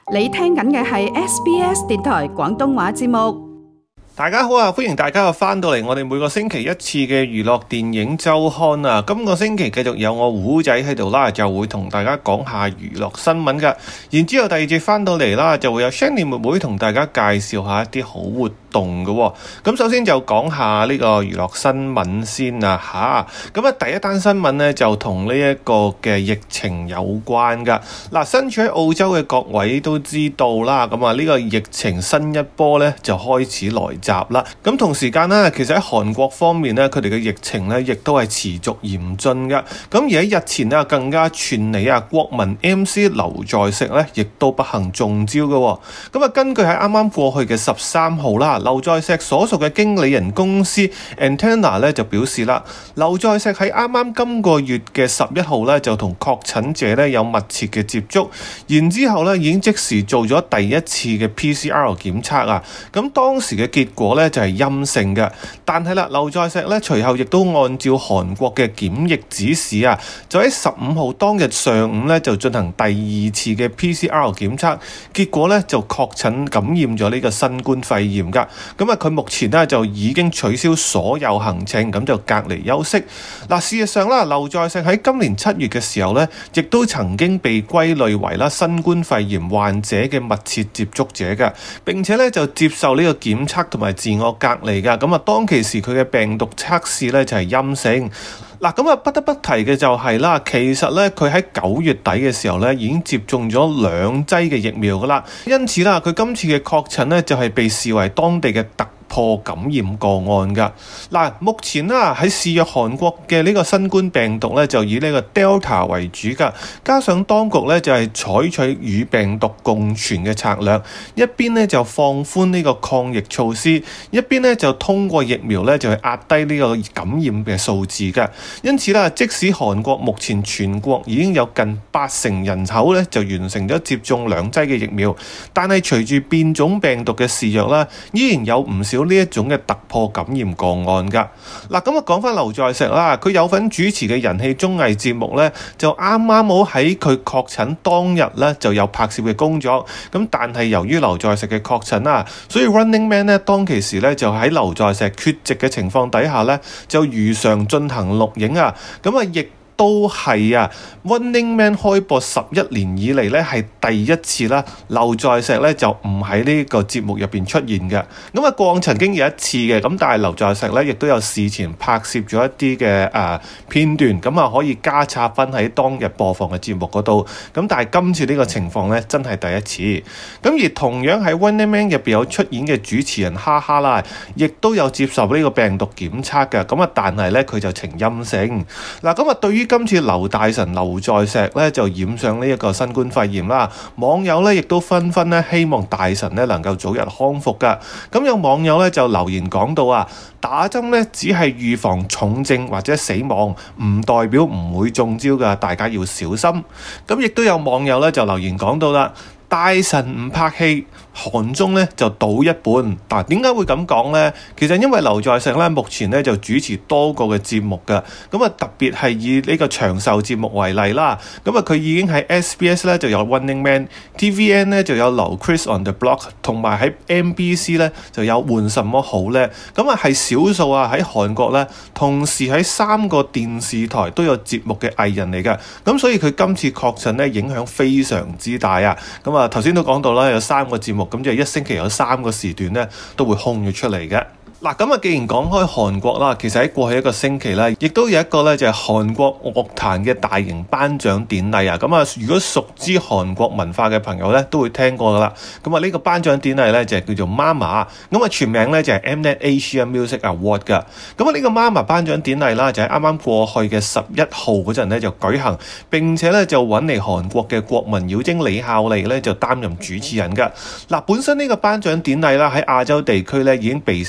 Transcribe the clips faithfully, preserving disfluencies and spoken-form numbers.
你聽緊嘅係 S B S 電台廣東話節目。 大家好啊，歡迎大家又翻到嚟我哋每個星期一次嘅娛樂電影週刊啊。今個星期繼續有我胡仔喺度啦，就會同大家講下娛樂新聞噶。然之後第二節翻到嚟啦，就會有 Shanny 妹妹同大家介紹下一啲好活動嘅。咁首先就講下呢個娛樂新聞先啊吓。咁啊第一單新聞呢，就同呢一個嘅疫情有關噶。嗱，身處喺澳洲嘅各位都知道啦，咁啊呢個疫情新一波呢，就開始來集啦，咁同時間呢，其實喺韓國方面呢，佢哋嘅疫情呢亦都係持續嚴峻噶。咁而喺日前呢，更加傳嚟啊，國民 M C 劉在石呢亦都不幸中招嘅。咁啊，根據喺啱啱過去嘅十三號啦，劉在石所屬嘅經理人公司 Antenna 呢就表示啦，劉在石喺啱啱今個月嘅十一號呢就同確診者呢有密切嘅接觸，然之後呢已經即時做咗第一次嘅 P C R 檢測啊。咁當時嘅結果咧就係陰性嘅，但係啦，劉在石咧隨後亦都按照韓國嘅檢疫指示啊，就喺十五號當日上午咧就進行第二次嘅 P C R 檢測，結果咧就確診感染咗呢個新冠肺炎噶。咁啊，佢目前咧就已經取消所有行程，咁就隔離休息。嗱，事實上啦，劉在石喺今年七月嘅時候咧，亦都曾經被歸類為啦新冠肺炎患者嘅密切接觸者嘅，並且咧就接受呢個檢測同埋自我隔離噶，咁啊當其時佢嘅病毒測試咧就係陰性。嗱，咁啊不得不提嘅就係啦，其實咧佢喺九月底嘅時候咧已經接種咗兩劑嘅疫苗噶啦，因此啦佢今次嘅確診咧就係被視為當地嘅突破感染個案噶。嗱，目前啦喺肆虐韓國嘅呢個新冠病毒咧就以呢個 Delta 為主噶，加上當局咧就係採取與病毒共存嘅策略，一邊咧就放寬呢個抗疫措施，一邊咧就通過疫苗咧就係壓低呢個感染嘅數字噶。因此啦，即使韓國目前全國已經有近八成人口咧就完成咗接種兩劑嘅疫苗，但係隨住變種病毒嘅肆虐啦，依然有唔少呢一種嘅突破感染個案噶。嗱，咁啊講翻劉在石啦，佢有份主持嘅人氣綜藝節目咧，就啱啱好喺佢確診當日咧就有拍攝嘅工作。咁但係由於劉在石嘅確診啦，所以 Running Man 咧當其時咧就喺劉在石缺席嘅情況底下咧，就如常進行錄影啊。咁啊亦都係啊 Running Man 開播十一年以嚟咧係第一次啦，劉在石咧就唔喺呢個節目入邊出現嘅。咁啊過往曾經有一次嘅，咁但係劉在石咧亦都有事前拍攝咗一啲嘅誒片段，咁啊可以加插翻喺當日播放嘅節目嗰度。咁但係今次呢個情況咧真係第一次。咁而同樣喺 Running Man 入邊有出演嘅主持人哈哈啦，亦都有接受呢個病毒檢測嘅。咁啊但係咧佢就呈陰性。嗱，咁啊對於今次劉大神劉在石咧就染上呢一個新冠肺炎啦，網友咧亦都紛紛咧希望大神咧能夠早日康復噶。咁有網友咧就留言講到啊，打針咧只係預防重症或者死亡，唔代表唔會中招噶，大家要小心。咁亦都有網友咧就留言講到啦，大神唔拍戲，韓綜咧就倒一半。但點解會咁講呢？其實因為劉在石咧目前咧就主持多個嘅節目㗎，咁啊特別係以呢個長壽節目為例啦。咁啊佢已經喺 S B S 咧就有 Running Man，T V N 咧就有劉 Chris on the Block， 同埋喺 M B C 咧就有換什麼好呢？咁啊係少數啊喺韓國咧同時喺三個電視台都有節目嘅藝人嚟㗎。咁所以佢今次確診咧影響非常之大啊。咁啊頭先都講到啦，有三個節目。咁就一星期有三個時段咧，都會空咗出嚟嘅。嗱，咁啊，既然講開韓國啦，其實喺過去一個星期咧，亦都有一個咧就係韓國樂壇嘅大型頒獎典禮啊。咁啊，如果熟知韓國文化嘅朋友咧，都會聽過噶啦。咁啊，呢個頒獎典禮咧就係叫做 MAMA，咁啊全名咧就係 Mnet Asia Music Award 噶。咁啊，呢個 MAMA 頒獎典禮啦，就係啱啱過去嘅十一號嗰陣咧就舉行，並且咧就揾嚟韓國嘅國民妖精李孝利咧就擔任主持人噶。嗱，本身呢個頒獎典禮啦喺亞洲地區咧已經備受關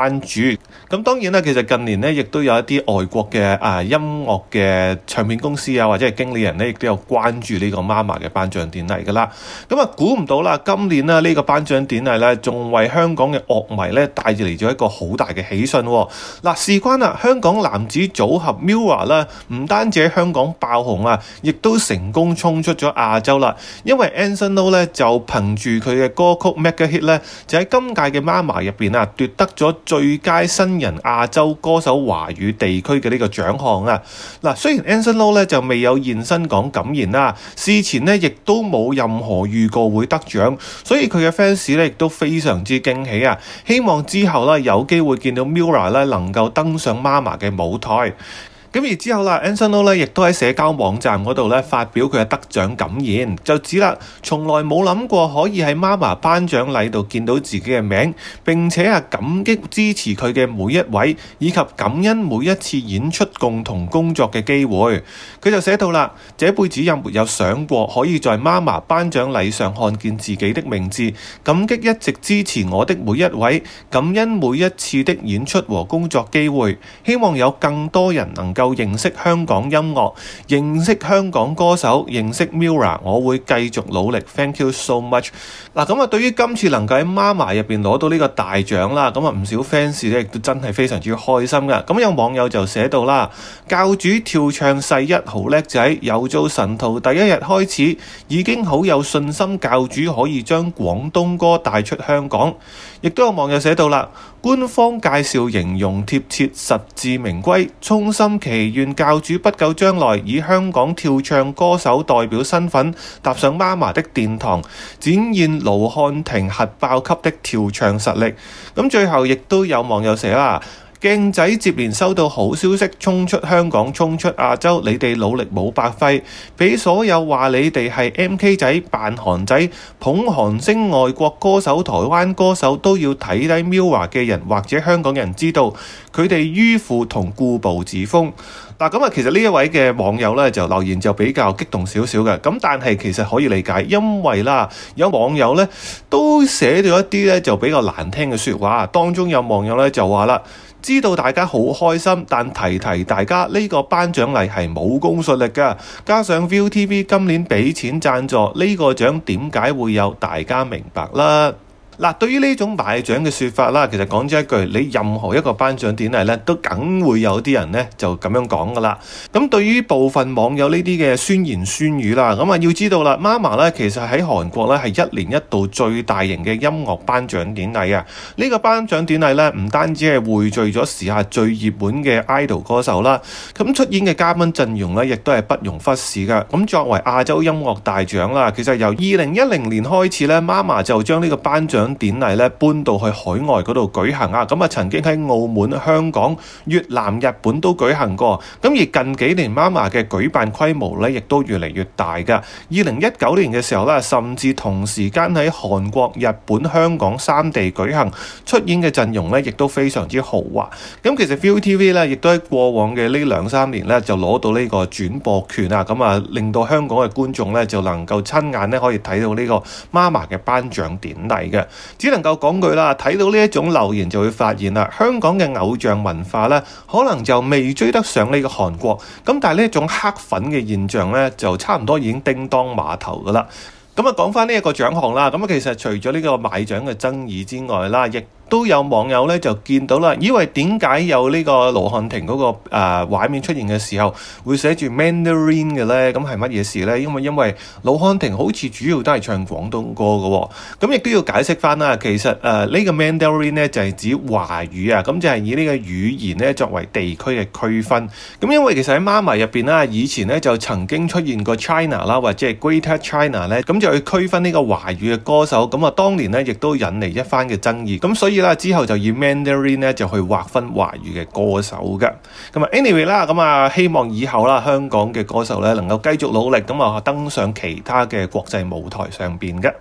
關注。咁當然啦，其實近年咧亦都有一啲外國嘅啊音樂嘅唱片公司啊或者係經理人咧亦都有關注呢個 MAMA 嘅頒獎典禮噶啦。咁啊估唔到啦，今年咧呢個頒獎典禮咧仲為香港嘅樂迷咧帶住嚟咗一個好大嘅喜訊。嗱，事關啦，香港男子組合 MIRROR 啦，唔單止喺香港爆紅啊，亦都成功衝出咗亞洲啦。因為 Anson Lo 咧就憑住佢嘅歌曲 Mega Hit 咧，就喺今屆嘅 MAMA 入邊啊奪得咗最佳新人亞洲歌手華語地區嘅呢個獎項啊。嗱，雖然 Anson Lo 咧就未有現身講感言啦，事前咧亦都冇任何預告會得獎，所以佢嘅 fans 咧亦都非常之驚喜啊！希望之後咧有機會見到 MIRROR 咧能夠登上 MAMA 嘅舞台。咁而之後啦 Anson Lo 咧亦都喺社交網站嗰度咧發表佢嘅得獎感言，就指啦，從來冇諗過可以喺 MAMA 頒獎禮度見到自己嘅名，並且係感激支持佢嘅每一位，以及感恩每一次演出共同工作嘅機會。佢就寫到啦，這輩子也沒有想過可以在 MAMA 頒獎禮上看見自己的名字，感激一直支持我的每一位，感恩每一次的演出和工作機會，希望有更多人能夠認識香港音樂，認識香港歌手，認識 MIRROR， 我會繼續努力。Thank you so much。嗱，咁啊，對於今次能夠喺 MAMA 入邊攞到呢個大獎啦，咁啊唔少 fans 咧亦都真係非常之開心噶。咁有網友就寫到啦，教主跳唱世一好叻仔，由做神徒第一日開始，已經好有信心教主可以將廣東歌帶出香港。亦都有網友寫到啦，官方介紹形容貼切，實至名歸，衷心祈願教主不久將來以香港跳唱歌手代表身份踏上 MAMA 的殿堂，展現盧瀚霆核爆級的跳唱實力。咁最後亦都有網友寫啦，鏡仔接連收到好消息，衝出香港，衝出亞洲，你哋努力冇白費，俾所有話你哋係 M K 仔扮韓仔捧韓星外國歌手台灣歌手都要睇低 MIRROR 嘅人或者香港人知道佢哋迂腐同固步自封。嗱，咁啊，其實呢一位嘅網友咧就留言就比較激動少少嘅，咁但係其實可以理解，因為啦有網友咧都寫咗一啲咧就比較難聽嘅説話，當中有網友咧就話啦，知道大家好開心，但提提大家呢個頒獎禮係冇公信力㗎，加上 ViuTV 今年俾錢贊助呢個獎，點解會有？大家明白啦。嗱，對於呢種買獎嘅説法啦，其實講咗一句，你任何一個頒獎典禮咧，都梗會有啲人咧就咁樣講噶啦。咁對於部分網友呢啲嘅酸言酸語啦，咁啊要知道啦 ，MAMA 咧其實喺韓國咧係一年一度最大型嘅音樂頒獎典禮啊。呢個頒獎典禮咧唔單止係匯聚咗時下最熱門嘅 idol 歌手啦，咁出演嘅嘉賓陣容咧亦都係不容忽視噶。咁作為亞洲音樂大獎啦，其實由二零一零年開始咧 ，MAMA 就將呢個頒獎典禮咧搬到去海外嗰度舉行啊，咁啊曾經喺澳門、香港、越南、日本都舉行過，咁而近幾年 MAMA 嘅舉辦規模咧亦都越嚟越大噶。二零一九年嘅時候咧，甚至同時間喺韓國、日本、香港三地舉行，出演嘅陣容咧亦都非常之豪華。咁其實 ViuTV 咧亦都喺過往嘅呢兩三年咧就攞到呢個轉播權啊，咁啊令到香港嘅觀眾咧就能夠親眼咧可以睇到呢個 MAMA 嘅頒獎典禮嘅。只能夠講句啦，睇到呢一種留言就會發現啦，香港嘅偶像文化咧，可能就未追得上呢個韓國，咁但係呢一種黑粉嘅現象咧，就差唔多已經叮當碼頭噶啦。咁啊，講翻呢一個獎項啦，咁啊其實除咗呢個買獎嘅爭議之外啦，亦都有網友咧就見到啦，以為點解有呢個盧瀚霆嗰個誒畫面出現嘅時候會寫住 Mandarin 嘅咧？咁係乜嘢事咧？因為因為盧瀚霆好似主要都係唱廣東歌嘅喎，咁亦都要解釋翻啦。其實誒呢個 Mandarin 咧就係指華語啊，咁就係以呢個語言咧作為地區嘅區分。咁因為其實喺 MAMA 入邊啦，以前咧就曾經出現過 China 啦，或者係 Greater China 咧，咁就去區分呢個華語嘅歌手。咁啊當年咧亦都引嚟一番嘅爭議。咁所以之後就以 Mandarin 咧就去劃分華語嘅歌手嘅。咁啊 anyway 啦，咁啊希望以後啦香港嘅歌手咧能夠繼續努力，咁啊登上其他嘅國際舞台上邊嘅。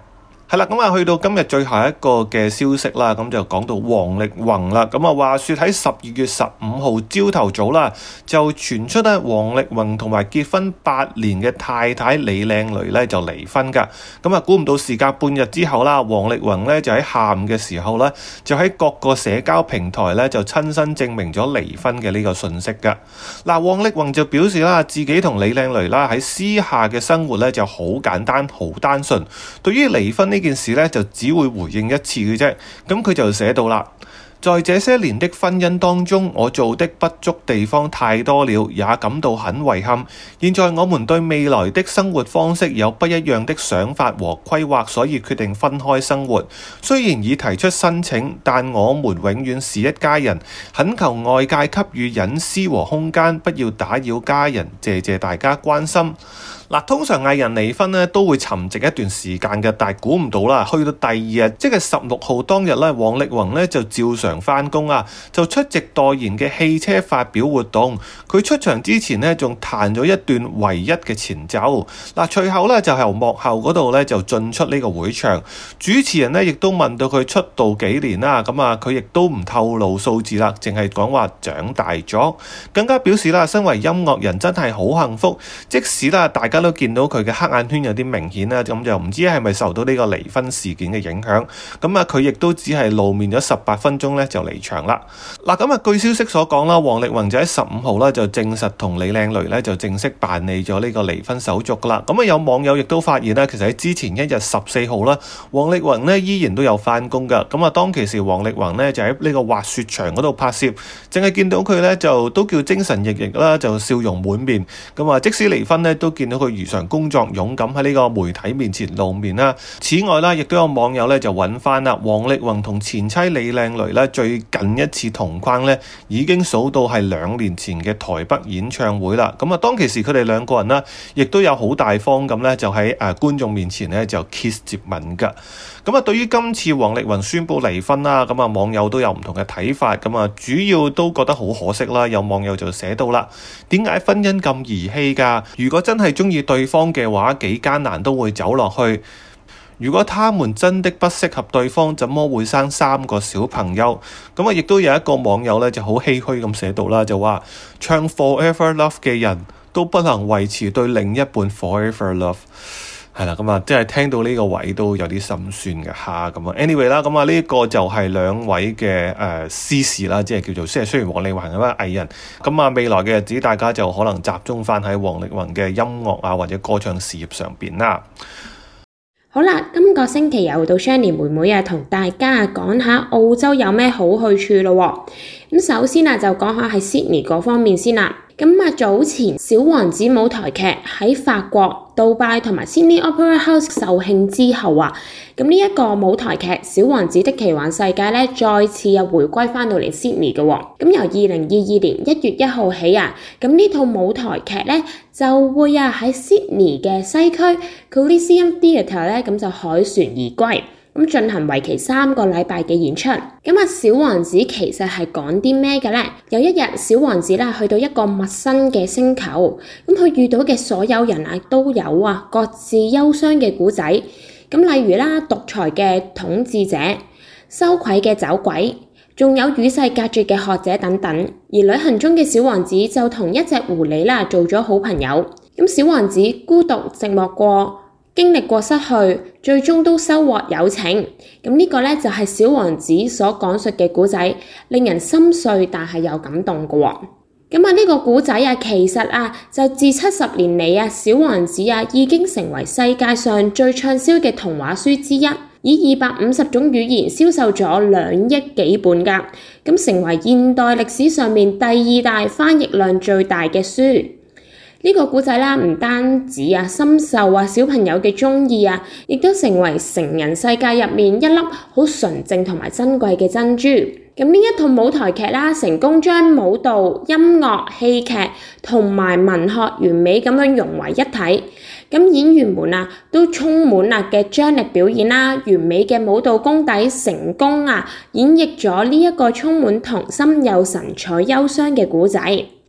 係啦，咁啊去到今日最後一個嘅消息啦，咁就講到王力宏啦。咁啊話說喺十二月十五號朝頭早啦，就傳出咧王力宏同埋結婚八年嘅太太李靚蕾咧就離婚噶。咁啊估唔到時隔半日之後啦，王力宏咧就喺下午嘅時候咧，就喺各個社交平台咧就親身證明咗離婚嘅呢個訊息噶。嗱，王力宏就表示啦，自己同李靚蕾啦喺私下嘅生活咧就好簡單好單純，對於離婚呢呢件事咧就只會回應一次嘅啫，咁佢就寫到啦，在這些年的婚姻當中，我做的不足地方太多了，也感到很遺憾。現在我們對未來的生活方式有不一樣的想法和規劃，所以決定分開生活。雖然已提出申請，但我們永遠是一家人，懇求外界給予隱私和空間，不要打擾家人，謝謝大家關心。嗱，通常藝人離婚咧都會沉寂一段時間嘅，但係估唔到啦，去到第二日，即係十六號當日咧，王力宏咧就照常返工啊，就出席代言嘅汽車發表活動。佢出場之前咧，仲彈咗一段唯一嘅前奏。嗱，隨後咧就由幕後嗰度咧就進出呢個會場。主持人咧亦都問到佢出道幾年啦，咁啊佢亦都唔透露數字啦，淨係講話長大咗。更加表示啦，身為音樂人真係好幸福，即使啦大家都見到佢嘅黑眼圈有啲明顯啦，咁就唔知係咪受到呢個離婚事件嘅影響。咁啊，佢亦都只係露面咗十八分鐘咧就離場啦。嗱，咁啊，據消息所講啦，王力宏就喺十五號啦就證實同李靚蕾咧就正式辦理咗呢個離婚手續噶啦。咁啊，有網友亦都發現啦，其實喺之前一日十四號啦，王力宏咧依然都有翻工噶。咁啊，當其時王力宏咧就喺呢個滑雪場嗰度拍攝，淨係見到佢咧就都叫精神奕奕啦，就笑容滿面。咁啊，即使離婚咧都見到佢如常工作，勇敢喺呢個媒體面前露面啦。此外啦，亦都有網友咧就揾翻啦，王力宏同前妻李靚蕾咧最近一次同框咧，已經數到係兩年前嘅台北演唱會啦。咁啊，當其時佢哋兩個人啦，亦都有好大方咁咧，就喺誒觀眾面前咧就 kiss 接吻噶。咁啊，對於今次王力宏宣布離婚啦，咁啊網友都有唔同嘅睇法。咁啊，主要都覺得好可惜啦。有網友就寫到啦，點解婚姻咁兒戲㗎？如果真係中意對方嘅話，幾艱難都會走落去。如果他們真的不適合對方，怎麼會生三個小朋友？咁啊，亦都有一個網友咧就好唏噓咁寫到啦，就話唱 Forever Love 嘅人都不能維持對另一半 Forever Love。係啦，咁啊，即係聽到呢個位都有啲心酸嘅嚇，咁啊，anyway 啦，咁啊呢個就係兩位嘅誒私事啦，即係叫做即係雖然王力宏係位藝人，咁啊未來嘅日子大家就可能集中翻喺王力宏嘅音樂啊或者歌唱事業上邊啦。 好啦，今個星期又到 Shani 妹妹啊，同大家講下澳洲有咩好去處咯。咁首先啊，就講下喺 Sydney 嗰方面先啦。咁啊，早前小王子舞台劇喺法國、杜拜同埋 Sydney Opera House 售罄之後啊，咁呢一個舞台劇《小王子的奇幻世界》咧，再次又回歸翻到嚟 Sydney 嘅喎。咁由二零二二年一月一號起啊，咁呢套舞台劇咧就會啊喺 Sydney 嘅西區 Coliseum Theatre 咧，咁就凱旋而歸。咁進行為期三個禮拜嘅演出。咁啊，小王子其實係講啲咩嘅咧？有一日，小王子啦去到一個陌生嘅星球，咁佢遇到嘅所有人啊都有啊各自憂傷嘅故仔。咁例如啦，獨裁嘅統治者、羞愧嘅走鬼，仲有與世隔絕嘅學者等等。而旅行中嘅小王子就同一隻狐狸啦做咗好朋友。咁小王子孤獨寂寞過，經歷過失去，最終都收穫友情。咁呢個咧就係小王子所講述嘅故仔，令人心碎但係又感動嘅喎。咁啊呢個故仔啊，其實啊就自七十年嚟啊，小王子啊已經成為世界上最暢銷嘅童話書之一，以二百五十種語言銷售咗兩億幾本㗎，咁成為現代歷史上面第二大翻譯量最大嘅書。呢個故仔啦，唔單止啊深受啊小朋友嘅鍾意啊，亦都成為成人世界入面一粒好純正同埋珍貴嘅珍珠。咁呢一套舞台劇啦，成功將舞蹈、音樂、戲劇同埋文學完美咁樣融為一體。咁演員們啊，都充滿啊嘅張力表演啦，完美嘅舞蹈功底，成功啊演繹咗呢一個充滿童心又神采憂傷嘅故仔。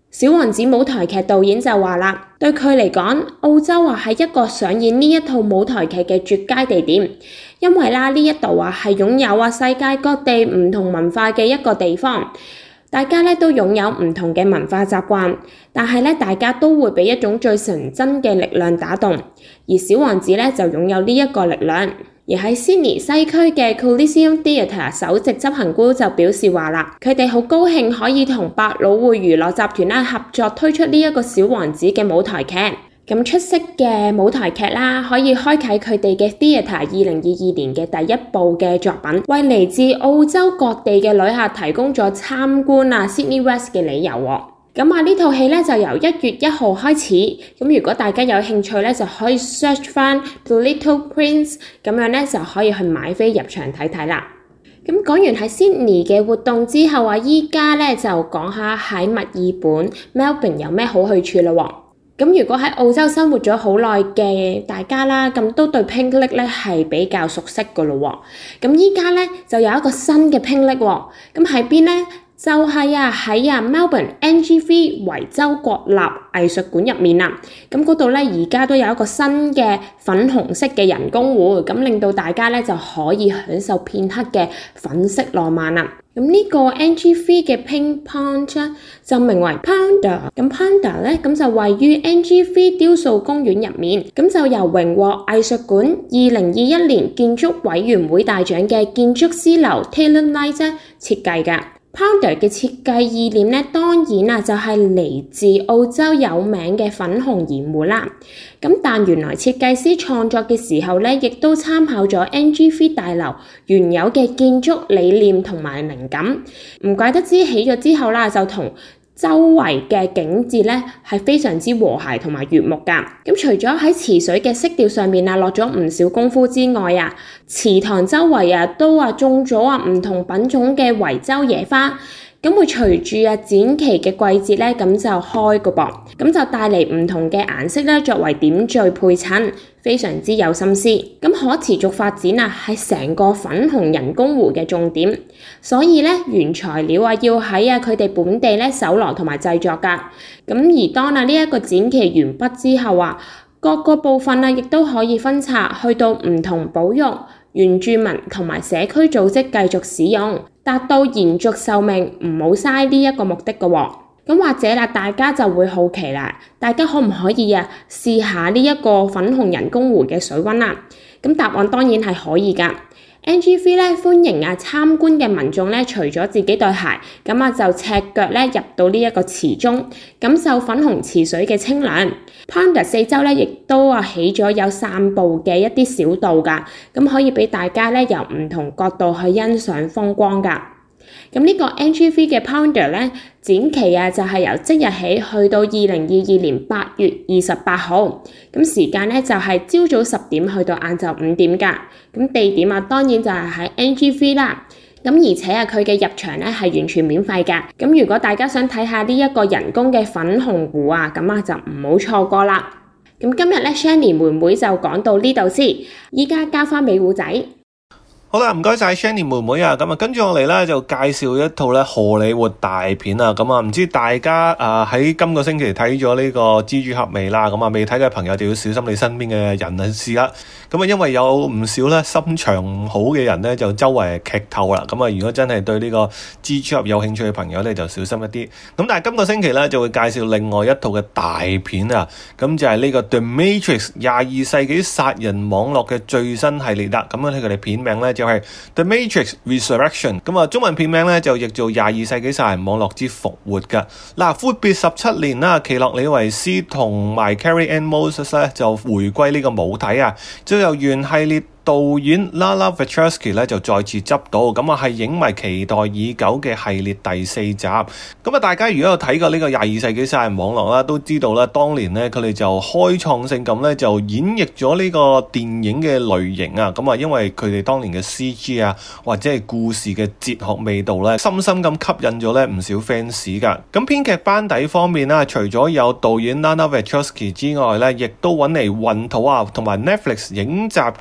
小王子舞台劇導演就話啦，對佢嚟講，澳洲啊係一個上演呢一套舞台劇嘅絕佳地點，因為啦呢一度啊係擁有啊世界各地唔同文化嘅一個地方，大家咧都擁有唔同嘅文化習慣，但係咧大家都會被一種最純真嘅力量打動，而小王子咧就擁有呢一個力量。而喺 Sydney 西區嘅 Coliseum Theatre 首席執行官就表示話啦，佢哋好高興可以同百老匯娛樂集團啦合作推出呢一個小王子嘅舞台劇。咁出色嘅舞台劇啦，可以開啟佢哋嘅 Theatre 二零二二年嘅第一部嘅作品，為嚟自澳洲各地嘅旅客提供咗參觀啊 Sydney West 嘅理由喎。咁啊呢套戲咧就由一月一號開始，咁如果大家有興趣咧，就可以 search 翻 The Little Prince， 咁樣咧就可以去買飛入場睇睇啦。咁講完喺 Sydney 嘅活動之後啊，依家咧就講下喺墨爾本 Melbourne 有咩好去處咯。咁如果喺澳洲生活咗好耐嘅大家啦，咁都對 Pink Lake 咧係比較熟悉噶咯。咁依家咧就有一個新嘅 Pink Lake 喎，咁喺邊咧？就係啊喺啊 Melbourne N G V 維州國立藝術館入面啊，咁嗰度咧而家都有一個新嘅粉紅色嘅人工湖，咁令到大家咧就可以享受片刻嘅粉色浪漫啦。咁呢個 N G V 嘅 Pink Pond 咧就名為 Panda， 咁 Panda 咧咁就位於 N G V 雕塑公園入面，咁就由榮獲藝術館二零二一年建築委員會大獎嘅建築師樓 Taylor Knight 設計㗎。Panda 嘅設計意念咧，當然啊就係嚟自澳洲有名嘅粉紅鹽湖啦。咁但原來設計師創作嘅時候咧，亦都參考咗 N G V 大樓原有嘅建築理念同埋靈感。唔怪得知起咗之後啦，就同周圍嘅景緻咧係非常之和諧同埋悅目㗎。咁除咗喺池水嘅色調上面啊落咗唔少功夫之外啊，池塘周圍啊都啊種咗啊唔同品種嘅維州野花。咁會隨住啊展期嘅季節咧，咁就開個噃，咁就帶嚟唔同嘅顏色咧，作為點綴配襯，非常之有心思。咁可持續發展啊，係成個粉紅人工湖嘅重點，所以咧原材料啊要喺啊佢哋本地咧搜羅同埋製作㗎。咁而當啊呢一個展期完畢之後啊，各個部分啊亦都可以分拆去到唔同保育、原住民同埋社區組織繼續使用，達到延續壽命唔好嘥呢一個目的嘅喎。咁或者啦，大家就會好奇啦，大家可唔可以啊試下呢一個粉紅人工湖嘅水溫啊？咁答案當然係可以㗎。N G V 咧歡迎啊參觀嘅民眾咧，除咗自己對鞋，咁啊就赤腳咧入到呢一個池中，感受粉紅池水嘅清涼。Panda 四周咧亦都啊起咗有散步嘅一啲小道㗎，咁可以俾大家咧由唔同角度去欣賞風光㗎。咁呢個 N G V 嘅 Panda 咧展期啊就係由即日起去到二零二二年八月二十八號，咁時間咧就係朝早十點去到晏晝五點㗎。咁地點啊當然就係喺 N G V 啦。咁而且啊佢嘅入場咧係完全免費㗎。咁如果大家想睇下呢一個人工嘅粉紅湖啊，咁啊就唔好錯過啦。咁今日咧 Shani 妹妹就講到呢度先，依家交翻俾胡仔。 好啦，唔該晒 Shani 妹妹啊，咁啊跟住我嚟咧就介紹一套咧荷里活大片啊，咁啊唔知大家啊喺今個星期睇咗呢個蜘蛛俠未啦？咁啊未睇嘅朋友就要小心你身邊嘅人啊試啦。咁啊因為有唔少咧心腸唔好嘅人咧就周圍劇透啦。咁啊如果真係對呢個蜘蛛俠有興趣嘅朋友咧就小心一啲。咁但係今個星期咧就會介紹另外一套嘅大片啊，咁就係呢個 The Matrix 廿二世紀殺人網絡嘅最新系列啦。咁樣佢哋片名咧就係 The Matrix Resurrection， 咁啊中文片名咧就譯做廿二世紀殺人網絡之復活噶。嗱，闊別十七年啦，奇洛李維斯同埋 Carrie-Anne Moss 咧就回歸呢個母體啊，就由原系列導演 Lana Wachowski 咧就再次執到，咁啊係影迷期待已久嘅系列第四集。咁啊大家如果有睇過呢個廿二世紀殺人網絡啦，都知道啦，當年咧佢哋就開創性咁咧就演繹咗呢個電影嘅類型啊。咁啊因為佢哋當年嘅 C G 啊或者係故事嘅哲學味道咧，深深咁吸引咗咧唔少 fans 噶。咁編劇班底方面啦，除咗有導演 Lana Wachowski 之外咧，亦都揾嚟雲土啊同埋 Netflix 影集超感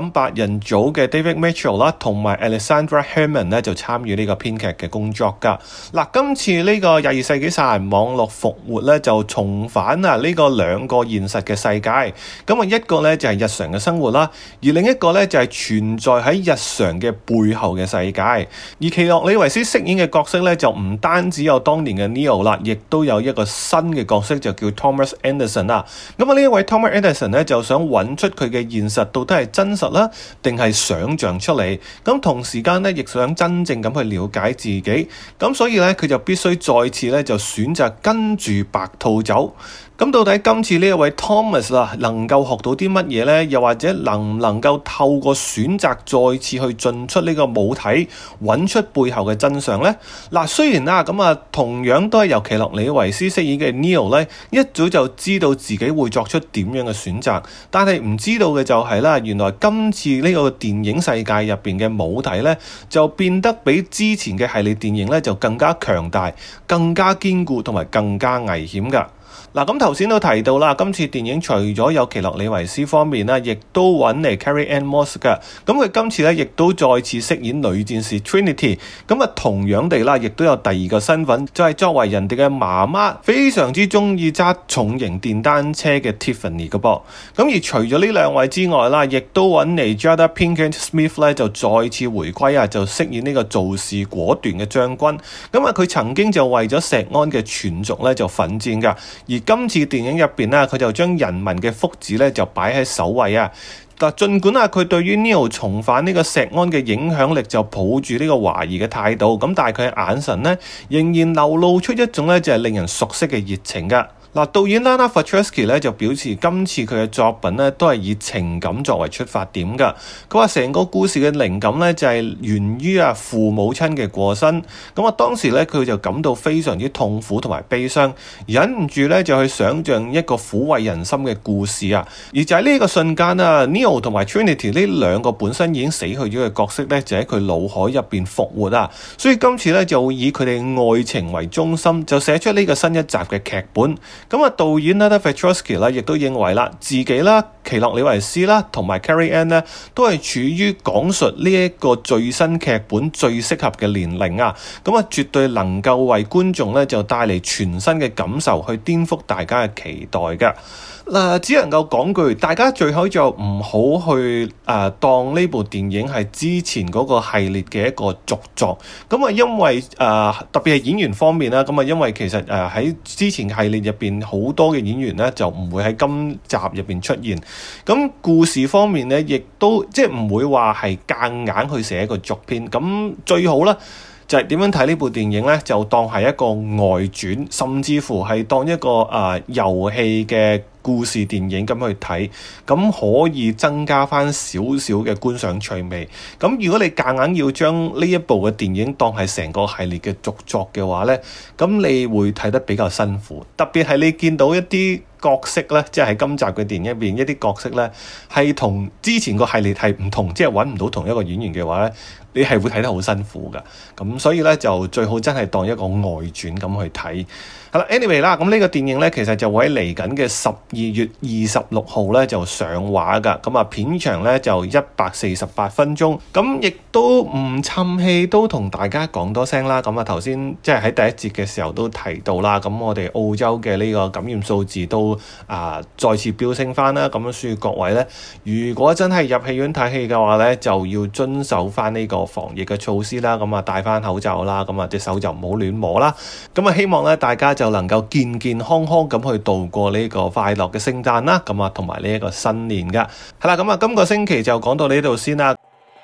八人組嘅 David Mitchell 啦，同埋 Alexandra Herman 咧就參與呢個編劇嘅工作噶。嗱，今次呢個廿二世紀殺人網絡復活咧，就重返啊呢個兩個現實嘅世界。咁啊，一個咧就係日常嘅生活啦，而另一個咧就係存在喺日常嘅背後嘅世界。而奇洛李維斯飾演嘅角色咧，就唔單止有當年嘅 Neo 啦，亦都有一個新嘅角色就叫 Thomas Anderson 啦。咁啊，呢一位 Thomas Anderson 咧就想揾出佢嘅現實到底係真實啦，定係想像出嚟。咁同時間咧，亦想真正咁去了解自己。咁所以咧，佢就必須再次咧就選擇跟住白兔走。咁到底今次呢一位 Thomas 啊，能夠學到啲乜嘢呢？又或者能唔能夠透過選擇再次去進出呢個母體，揾出背後嘅真相呢？嗱，雖然啊，咁啊，同樣都係由奇洛李維斯飾演嘅 Neo 咧，一早就知道自己會作出點樣嘅選擇，但係唔知道嘅就係啦，原來今次呢個電影世界入邊嘅母體呢，就變得比之前嘅系列電影呢，就更加強大、更加堅固同埋更加危險㗎。嗱，咁頭先都提到啦，今次電影除咗有奇洛李維斯方面啦，亦都揾嚟 Carrie-Anne Moss 嘅。咁佢今次咧亦都再次飾演女戰士 Trinity。咁啊，同樣地啦，亦都有第二個身份，就係作為人哋嘅媽媽，非常之中意揸重型電單車嘅 Tiffany 嘅噃。咁而除咗呢兩位之外啦，亦都揾嚟 Jada Pinkett Smith 咧，就再次回歸啊，就飾演呢個做事果斷嘅將軍。咁啊，佢曾經就為咗石安嘅全族咧就奮戰㗎。而今次電影入邊咧，佢就將人民嘅福祉咧就擺喺首位啊！但儘管啊，佢對於 Neo 重返呢個石安嘅影響力就抱住呢個懷疑嘅態度，咁但係佢嘅眼神咧仍然流露出一種咧就係令人熟悉嘅熱情㗎。嗱，導演 Lana Wachowski 咧就表示，今次佢嘅作品咧都係以情感作為出發點㗎。佢話成個故事嘅靈感咧就係源於啊父母親嘅過身。咁啊當時咧佢就感到非常之痛苦同埋悲傷，忍唔住咧就去想像一個撫慰人心嘅故事啊。而就喺呢個瞬間啊 ，Neo 同埋 Trinity 呢兩個本身已經死去咗嘅角色咧，就喺佢腦海入邊復活啊。所以今次咧就會以佢哋愛情為中心，就寫出呢個新一集嘅劇本。咁啊，導演 Lana Wachowski 啦，亦都認為啦，自己啦、奇洛李維斯啦，同埋 Carrie-Anne 咧，都係處於講述呢一個最新劇本最適合嘅年齡啊！咁啊，絕對能夠為觀眾咧就帶嚟全新嘅感受，去顛覆大家嘅期待嘅。嗱，只能夠講句，大家最好就唔好去誒、呃、當呢部電影係之前嗰個系列嘅一個續作。咁啊，因為誒、呃、特別係演員方面啦，咁啊，因為其實誒喺、呃、之前系列入邊好多嘅演員咧就唔會喺今集入邊出現。咁故事方面咧，亦都即係唔會話係夾硬去寫一個續篇。咁最好啦。就係點樣睇呢部電影呢？就當係一個外傳，甚至乎係當一個誒、呃、遊戲嘅故事電影咁去睇，咁可以增加翻少少嘅觀賞趣味。咁如果你夾硬要將呢一部嘅電影當係成個系列嘅續作嘅話呢，咁你會睇得比較辛苦。特別係你見到一啲角色呢，即係喺今集嘅電影入邊一啲角色呢，係同之前個系列係唔同，即係揾唔到同一個演員嘅話呢，你係會睇得好辛苦㗎。咁所以呢，就最好真係當一個外傳咁去睇。係啦 ，anyway 啦，咁呢個電影咧，其實就會喺嚟緊嘅十二月二十六號咧就上畫噶。咁啊，片長咧就一百四十八分鐘。咁亦都唔沉氣，都同大家講多聲啦。咁啊，頭先即係喺第一節嘅時候都提到啦。咁我哋澳洲嘅呢個感染數字都啊、呃、再次飆升翻啦。咁樣所以各位咧，如果真係入戲院睇戲嘅話咧，就要遵守翻呢個防疫嘅措施啦。咁啊，戴翻口罩啦。咁啊，隻手就唔好亂摸啦。咁啊，希望咧大家就能夠健健康康咁去度過呢個快樂嘅聖誕啦，咁啊同埋呢一個新年噶，係啦，咁啊今個星期就講到呢度先啦。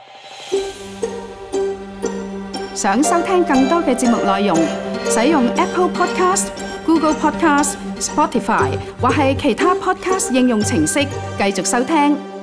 想收聽更多嘅節目內容，使用 Apple Podcast、Google Podcast、Spotify 或係其他 Podcast 應用程式繼續收聽。